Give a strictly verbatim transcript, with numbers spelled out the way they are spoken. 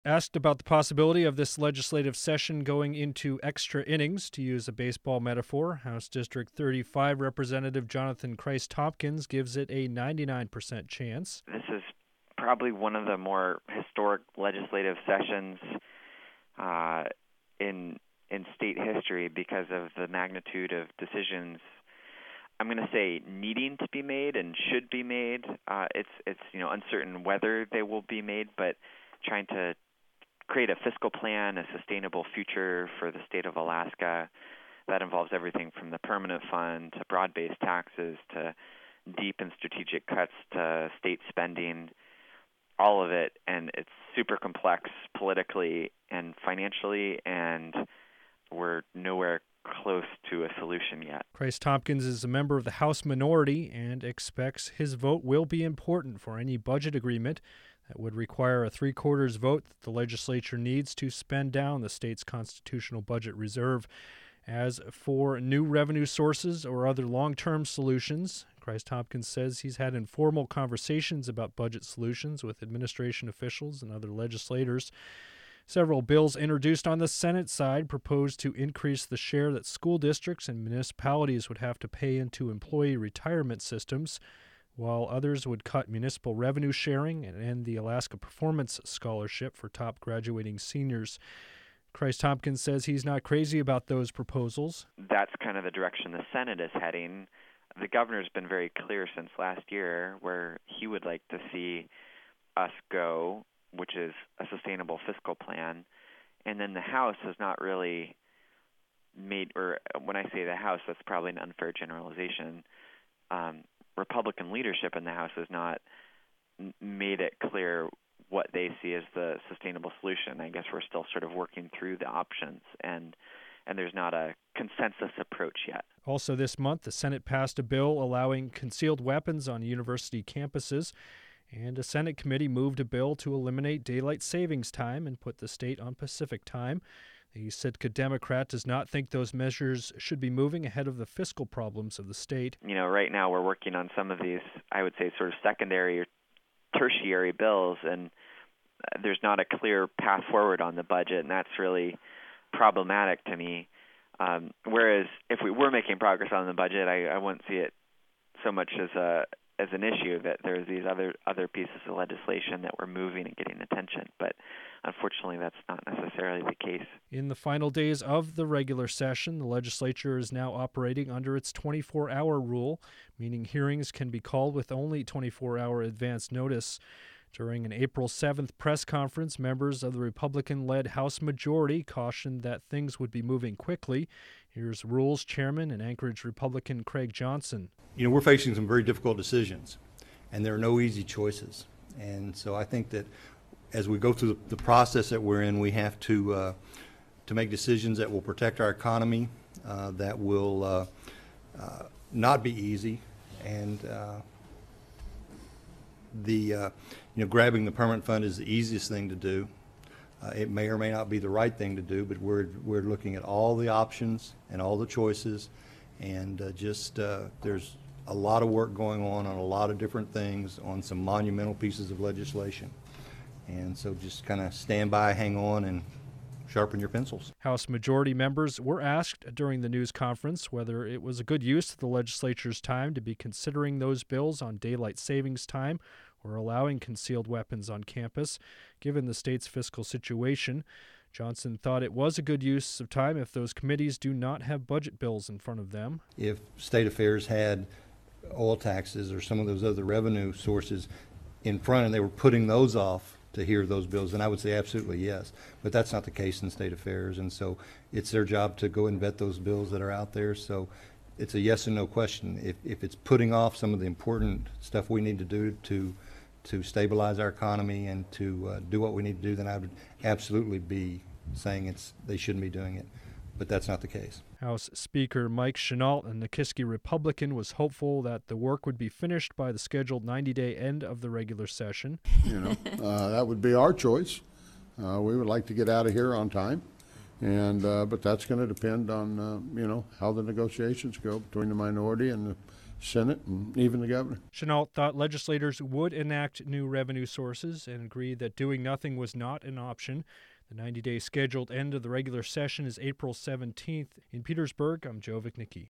Asked about the possibility of this legislative session going into extra innings, to use a baseball metaphor, House District thirty-five Representative Jonathan Christ-Hopkins gives it a ninety-nine percent chance. This is probably one of the more historic legislative sessions uh, in in state history because of the magnitude of decisions, I'm going to say, needing to be made and should be made. Uh, it's it's you know uncertain whether they will be made, but trying to create a fiscal plan, a sustainable future for the state of Alaska. That involves everything from the permanent fund to broad-based taxes to deep and strategic cuts to state spending, all of it. And it's super complex politically and financially, and we're nowhere close to a solution yet. Christ-Hopkins is a member of the House minority and expects his vote will be important for any budget agreement that would require a three-quarters vote that the legislature needs to spend down the state's constitutional budget reserve. As for new revenue sources or other long-term solutions, Christ-Hopkins says he's had informal conversations about budget solutions with administration officials and other legislators. Several bills introduced on the Senate side proposed to increase the share that school districts and municipalities would have to pay into employee retirement systems, while others would cut municipal revenue sharing and end the Alaska Performance Scholarship for top graduating seniors. Christ-Hopkins says he's not crazy about those proposals. That's kind of the direction the Senate is heading. The governor's been very clear since last year where he would like to see us go, which is a sustainable fiscal plan. And then the House has not really made, or when I say the House, that's probably an unfair generalization. Um, Republican leadership in the House has not n- made it clear what they see as the sustainable solution. I guess we're still sort of working through the options, and and there's not a consensus approach yet. Also this month, the Senate passed a bill allowing concealed weapons on university campuses, and a Senate committee moved a bill to eliminate daylight savings time and put the state on Pacific time. The Sitka Democrat does not think those measures should be moving ahead of the fiscal problems of the state. You know, right now we're working on some of these, I would say, sort of secondary or tertiary bills, and there's not a clear path forward on the budget, and that's really problematic to me. Um, whereas if we were making progress on the budget, I, I wouldn't see it so much as a as an issue that there's these other other pieces of legislation that we're moving and getting attention. But unfortunately, that's not necessarily the case. In the final days of the regular session, the legislature is now operating under its twenty-four hour rule, meaning hearings can be called with only twenty-four hour advance notice. During an April seventh press conference, members of the Republican-led House majority cautioned that things would be moving quickly. Here's Rules Chairman and Anchorage Republican Craig Johnson. You know, we're facing some very difficult decisions, and there are no easy choices. And so I think that as we go through the process that we're in, we have to uh, to make decisions that will protect our economy, uh, that will uh, uh, not be easy, and uh, the uh, you know grabbing the permanent fund is the easiest thing to do. Uh, it may or may not be the right thing to do, but we're we're looking at all the options and all the choices, and uh, just uh, there's a lot of work going on on a lot of different things on some monumental pieces of legislation. And so just kind of stand by, hang on, and sharpen your pencils. House Majority members were asked during the news conference whether it was a good use of the legislature's time to be considering those bills on daylight savings time or allowing concealed weapons on campus, given the state's fiscal situation. Johnson thought it was a good use of time if those committees do not have budget bills in front of them. If State Affairs had oil taxes or some of those other revenue sources in front and they were putting those off to hear those bills, then I would say absolutely yes. But that's not the case in State Affairs, and so it's their job to go and vet those bills that are out there. So it's a yes and no question. If, if it's putting off some of the important stuff we need to do to to stabilize our economy and to uh, do what we need to do, then I would absolutely be saying it's they shouldn't be doing it. But that's not the case. House Speaker Mike Chenault, a Nikiski Republican, was hopeful that the work would be finished by the scheduled ninety-day end of the regular session. You know, uh, that would be our choice. Uh, we would like to get out of here on time, and uh, but that's going to depend on uh, you know how the negotiations go between the minority and the Senate, and even the governor. Chenault thought legislators would enact new revenue sources and agreed that doing nothing was not an option. The ninety-day scheduled end of the regular session is April seventeenth. In Petersburg, I'm Joe Vicnicki.